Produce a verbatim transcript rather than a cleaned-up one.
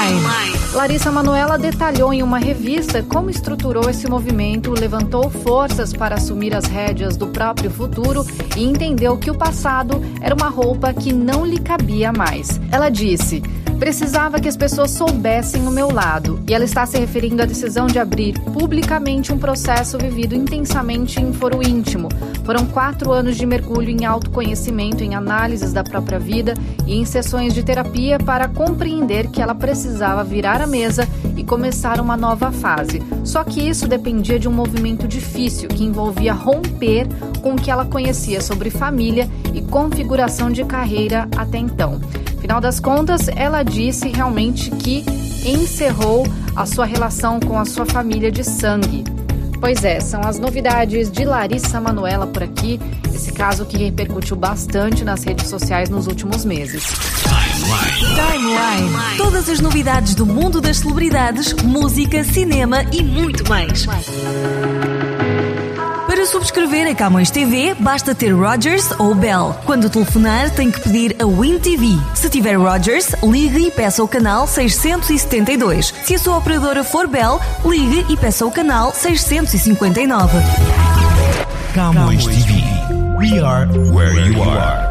Timeline. Larissa Manoela detalhou em uma revista como estruturou esse movimento, levantou forças para assumir as rédeas do próprio futuro e entendeu que o passado era uma roupa que não lhe cabia mais. Ela disse: precisava que as pessoas soubessem o meu lado. E ela está se referindo à decisão de abrir publicamente um processo vivido intensamente em foro íntimo. Foram quatro anos de mergulho em autoconhecimento, em análises da própria vida e em sessões de terapia para compreender que ela precisava virar a mesa e começar uma nova fase. Só que isso dependia de um movimento difícil que envolvia romper com o que ela conhecia sobre família e configuração de carreira até então. Afinal das contas, ela disse realmente que encerrou a sua relação com a sua família de sangue. Pois é, são as novidades de Larissa Manoela por aqui, esse caso que repercutiu bastante nas redes sociais nos últimos meses. Timeline. Timeline. Todas as novidades do mundo das celebridades, música, cinema e muito mais. Para subscrever a Camões T V, basta ter Rogers ou Bell. Quando telefonar, tem que pedir a Win T V. Se tiver Rogers, ligue e peça o canal seiscentos e setenta e dois. Se a sua operadora for Bell, ligue e peça o canal seiscentos e cinquenta e nove. Camões T V. We are where you are.